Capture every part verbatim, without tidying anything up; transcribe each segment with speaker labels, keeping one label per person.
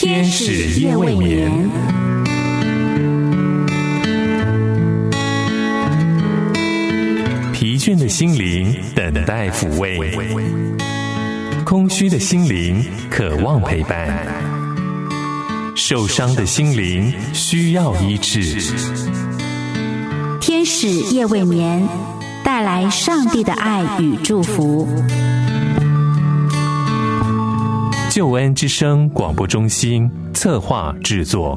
Speaker 1: 天使夜未眠。疲倦的心灵等待抚慰，空虚的心灵渴望陪伴，受伤的心灵需要医治。
Speaker 2: 天使夜未眠，带来上帝的爱与祝福。
Speaker 1: 救恩之声广播中心策划制作。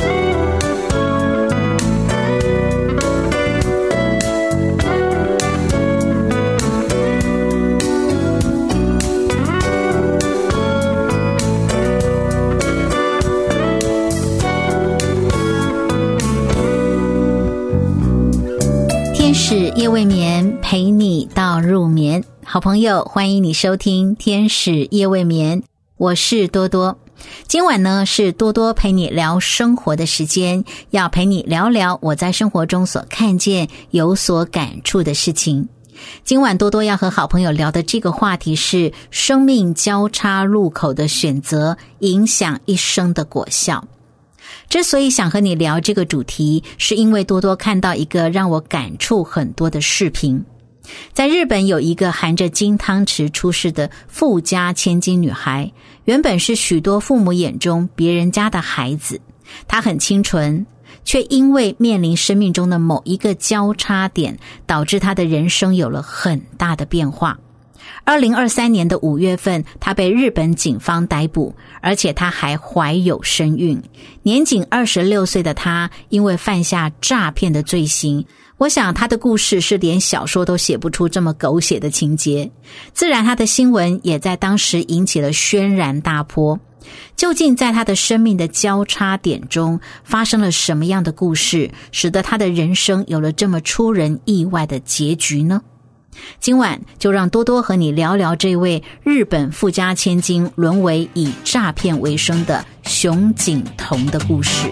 Speaker 2: 天使夜未眠，陪你到入眠。好朋友，欢迎你收听天使夜未眠，我是多多。今晚呢是多多陪你聊生活的时间，要陪你聊聊我在生活中所看见有所感触的事情。今晚多多要和好朋友聊的这个话题是生命交叉路口的选择影响一生的果效。之所以想和你聊这个主题，是因为多多看到一个让我感触很多的视频。在日本有一个含着金汤匙出世的富家千金女孩，原本是许多父母眼中别人家的孩子，她很清纯，却因为面临生命中的某一个交叉点，导致她的人生有了很大的变化。二零二三年的五月份，她被日本警方逮捕，而且她还怀有身孕。年仅二十六岁的她，因为犯下诈骗的罪行，我想她的故事是连小说都写不出这么狗血的情节。自然她的新闻也在当时引起了轩然大波。究竟在她的生命的交叉点中发生了什么样的故事，使得她的人生有了这么出人意外的结局呢？今晚就让多多和你聊聊这位日本富家千金沦为以诈骗为生的熊景彤的故事。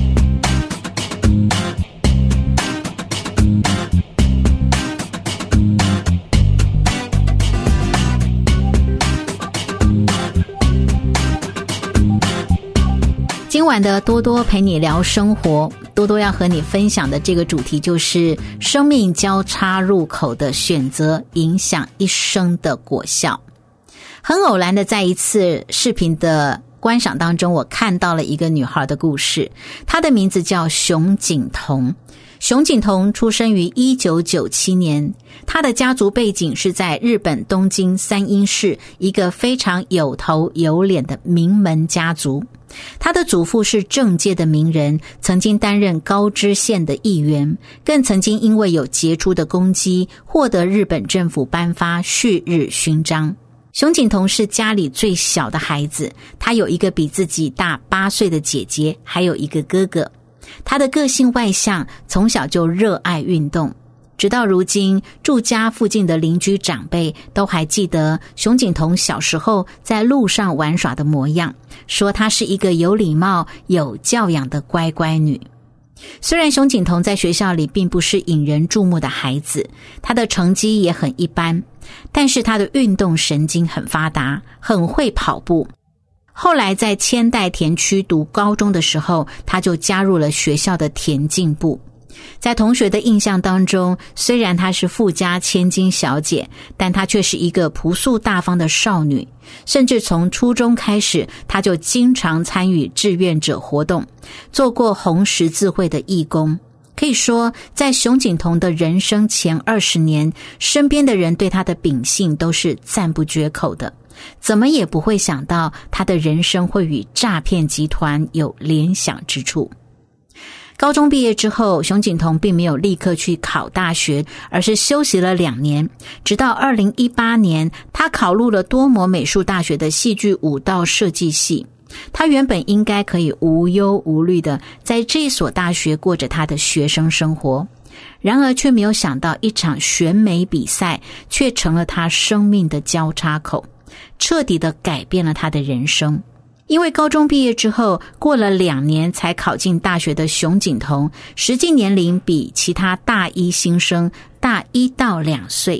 Speaker 2: 今晚的多多陪你聊生活，多多要和你分享的这个主题就是生命交叉入口的选择影响一生的果效。很偶然的在一次视频的观赏当中，我看到了一个女孩的故事，她的名字叫熊景彤。熊景彤出生于一九九七年，她的家族背景是在日本东京三鹰市一个非常有头有脸的名门家族。他的祖父是政界的名人，曾经担任高知县的议员，更曾经因为有杰出的功绩获得日本政府颁发旭日勋章。熊景彤是家里最小的孩子，他有一个比自己大八岁的姐姐，还有一个哥哥。他的个性外向，从小就热爱运动。直到如今，住家附近的邻居长辈都还记得熊景彤小时候在路上玩耍的模样，说她是一个有礼貌、有教养的乖乖女。虽然熊景彤在学校里并不是引人注目的孩子，她的成绩也很一般，但是她的运动神经很发达，很会跑步。后来在千代田区读高中的时候，她就加入了学校的田径部。在同学的印象当中，虽然她是富家千金小姐，但她却是一个朴素大方的少女。甚至从初中开始，她就经常参与志愿者活动，做过红十字会的义工。可以说，在熊景彤的人生前二十年，身边的人对她的秉性都是赞不绝口的，怎么也不会想到她的人生会与诈骗集团有联想之处。高中毕业之后，熊景彤并没有立刻去考大学，而是休息了两年，直到二零一八年，他考入了多摩美术大学的戏剧舞蹈设计系。他原本应该可以无忧无虑的在这所大学过着他的学生生活，然而却没有想到一场选美比赛却成了他生命的交叉口，彻底的改变了他的人生。因为高中毕业之后，过了两年才考进大学的熊景彤，实际年龄比其他大一新生大一到两岁。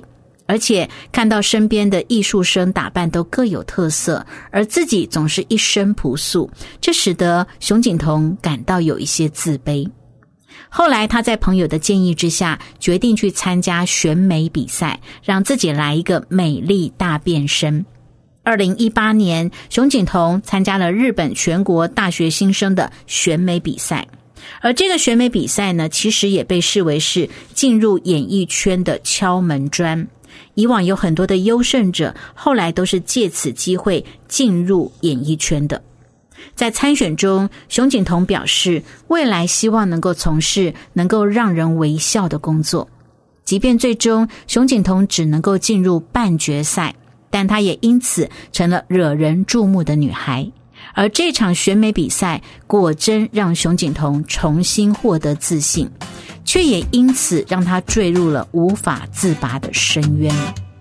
Speaker 2: 而且看到身边的艺术生打扮都各有特色，而自己总是一身朴素，这使得熊景彤感到有一些自卑。后来他在朋友的建议之下，决定去参加选美比赛，让自己来一个美丽大变身。二零一八年，熊景彤参加了日本全国大学新生的选美比赛，而这个选美比赛呢，其实也被视为是进入演艺圈的敲门砖。以往有很多的优胜者，后来都是借此机会进入演艺圈的。在参选中，熊景彤表示，未来希望能够从事能够让人微笑的工作。即便最终熊景彤只能够进入半决赛，但她也因此成了惹人注目的女孩。而这场选美比赛果真让熊景彤重新获得自信，却也因此让她坠入了无法自拔的深渊。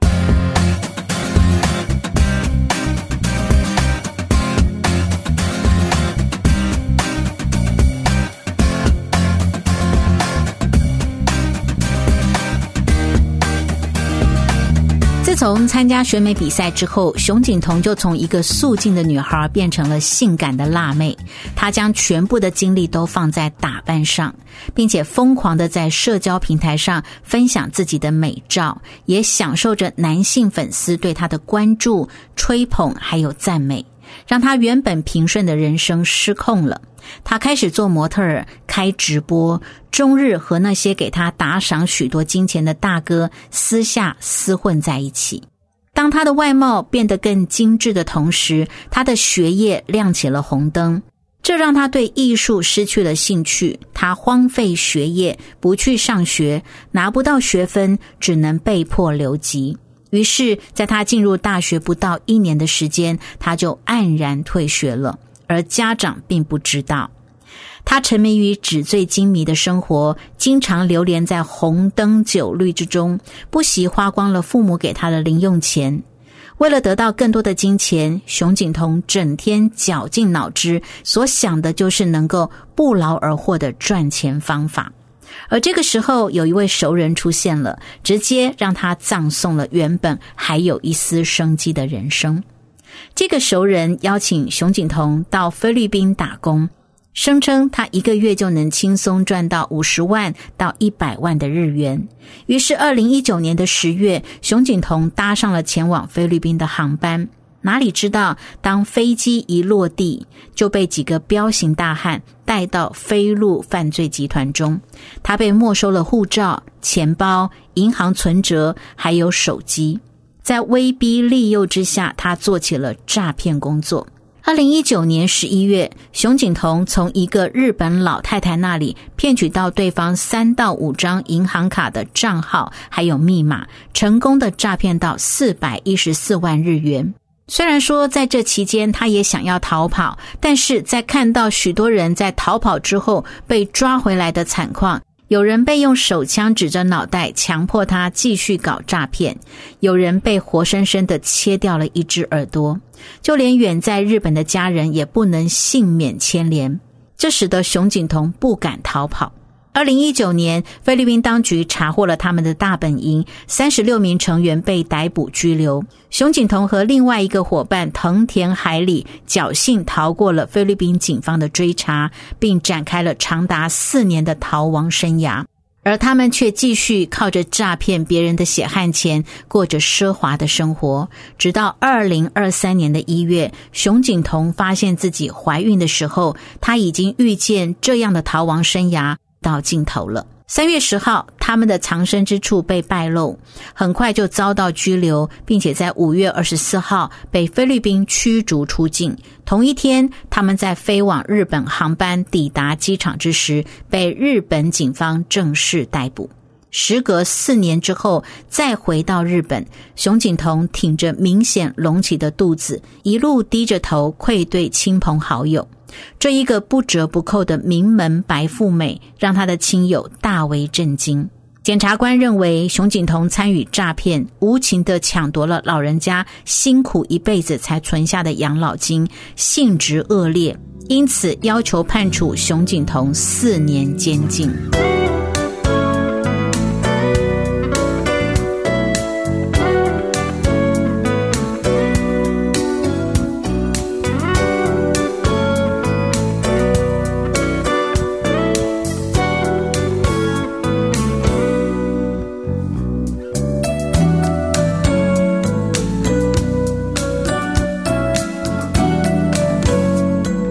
Speaker 2: 自从参加选美比赛之后，熊景彤就从一个素净的女孩变成了性感的辣妹。她将全部的精力都放在打扮上，并且疯狂地在社交平台上分享自己的美照，也享受着男性粉丝对她的关注、吹捧还有赞美，让她原本平顺的人生失控了。她开始做模特儿，开直播，终日和那些给她打赏许多金钱的大哥私下厮混在一起。当她的外貌变得更精致的同时，她的学业亮起了红灯，这让她对艺术失去了兴趣。她荒废学业，不去上学，拿不到学分，只能被迫留级。于是在她进入大学不到一年的时间，她就黯然退学了，而家长并不知道。他沉迷于纸醉金迷的生活，经常流连在红灯酒绿之中，不惜花光了父母给他的零用钱。为了得到更多的金钱，熊景彤整天绞尽脑汁，所想的就是能够不劳而获的赚钱方法。而这个时候，有一位熟人出现了，直接让他葬送了原本还有一丝生机的人生。这个熟人邀请熊景彤到菲律宾打工，声称他一个月就能轻松赚到五十万到一百万的日元。于是二零一九年的十月，熊景彤搭上了前往菲律宾的航班。哪里知道当飞机一落地，就被几个彪形大汉带到菲陆犯罪集团中。他被没收了护照、钱包、银行存折还有手机。在威逼利诱之下，他做起了诈骗工作。二零一九年十一月，熊景彤从一个日本老太太那里骗取到对方三到五张银行卡的账号还有密码，成功的诈骗到四百一十四万日元。虽然说在这期间他也想要逃跑，但是在看到许多人在逃跑之后被抓回来的惨况，有人被用手枪指着脑袋强迫他继续搞诈骗，有人被活生生的切掉了一只耳朵，就连远在日本的家人也不能幸免牵连，这使得熊景彤不敢逃跑。二零一九年，菲律宾当局查获了他们的大本营，三十六名成员被逮捕拘留。熊景彤和另外一个伙伴藤田海里侥幸逃过了菲律宾警方的追查，并展开了长达四年的逃亡生涯。而他们却继续靠着诈骗别人的血汗钱，过着奢华的生活。直到二零二三年的一月，熊景彤发现自己怀孕的时候，她已经预见这样的逃亡生涯到尽头了。三月十号，他们的藏身之处被败露，很快就遭到拘留，并且在五月二十四号被菲律宾驱逐出境。同一天，他们在飞往日本航班抵达机场之时，被日本警方正式逮捕。时隔四年之后，再回到日本，熊景彤挺着明显隆起的肚子，一路低着头愧对亲朋好友。这一个不折不扣的名门白富美，让他的亲友大为震惊。检察官认为熊景彤参与诈骗，无情地抢夺了老人家辛苦一辈子才存下的养老金，性质恶劣，因此要求判处熊景彤四年监禁。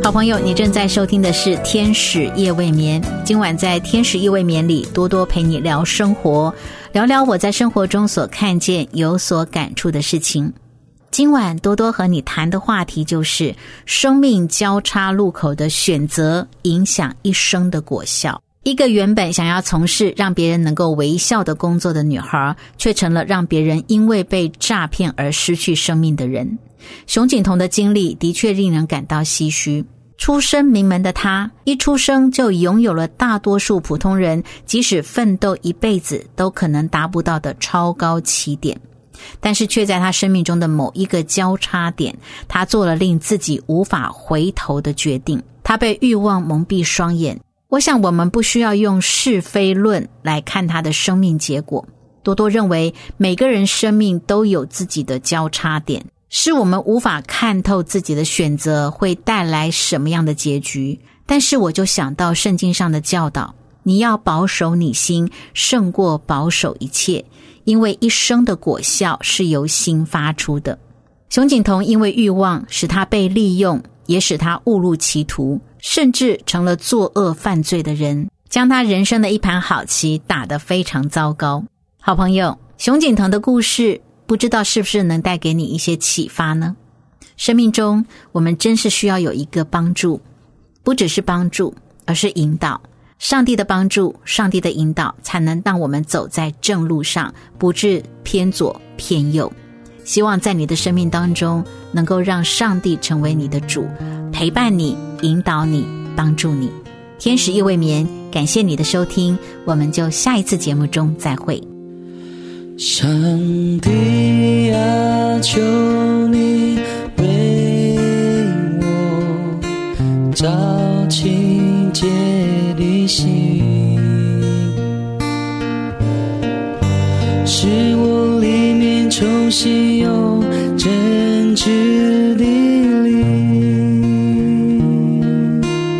Speaker 2: 好朋友，你正在收听的是天使夜未眠。今晚在天使夜未眠里，多多陪你聊生活，聊聊我在生活中所看见有所感触的事情。今晚多多和你谈的话题就是生命交叉路口的选择影响一生的果效。一个原本想要从事让别人能够微笑的工作的女孩，却成了让别人因为被诈骗而失去生命的人。熊景彤的经历的确令人感到唏嘘。出身名门的她，一出生就拥有了大多数普通人即使奋斗一辈子都可能达不到的超高起点，但是却在她生命中的某一个交叉点，她做了令自己无法回头的决定。她被欲望蒙蔽双眼。我想我们不需要用是非论来看她的生命结果。多多认为每个人生命都有自己的交叉点，是我们无法看透自己的选择会带来什么样的结局。但是我就想到圣经上的教导，你要保守你心胜过保守一切，因为一生的果效是由心发出的。熊景彤因为欲望使他被利用，也使他误入歧途，甚至成了作恶犯罪的人，将他人生的一盘好棋打得非常糟糕。好朋友，熊景彤的故事不知道是不是能带给你一些启发呢？生命中我们真是需要有一个帮助，不只是帮助，而是引导。上帝的帮助，上帝的引导，才能让我们走在正路上，不致偏左偏右。希望在你的生命当中，能够让上帝成为你的主，陪伴你，引导你，帮助你。天使夜未眠，感谢你的收听，我们就下一次节目中再会。
Speaker 3: 上帝啊，求你为我照清洁的心，使我里面重新有真挚的灵。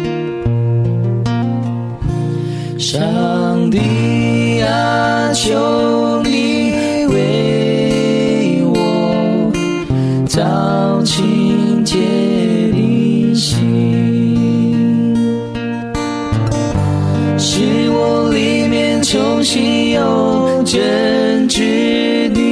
Speaker 3: 上帝啊，求你照清洁的心，使我里面重新有真挚的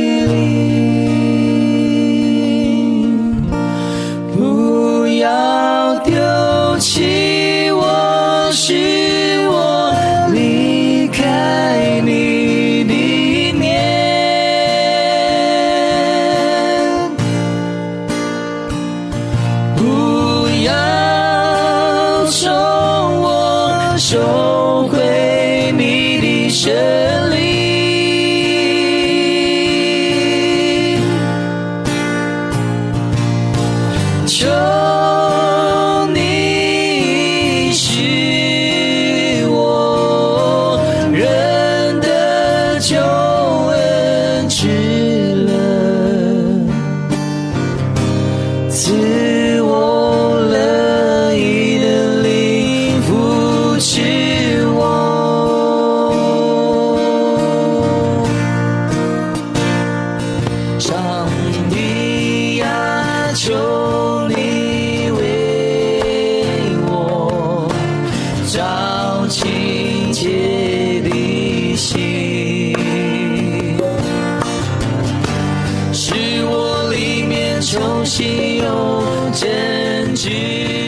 Speaker 3: 灵。不要丢弃我，使我离开你的收回你的胜利，求你使我认得救恩之乐，赐我乐意的灵扶持我。上帝啊，求你为我照清洁的心，使我里面重新有真挚